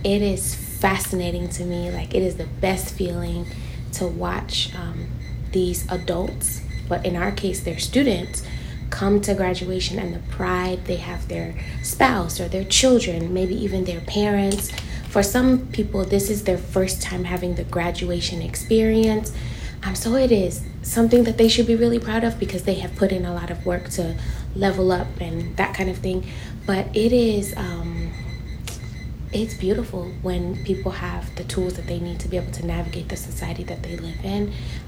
It is fascinating to me. Like, it is the best feeling to watch these adults, but in our case, they're students, come to graduation, and the pride they have their spouse or their children, maybe even their parents. For some people, this is their first time having the graduation experience. So it is something that they should be really proud of because they have put in a lot of work to level up and that kind of thing. But it's beautiful when people have the tools that they need to be able to navigate the society that they live in.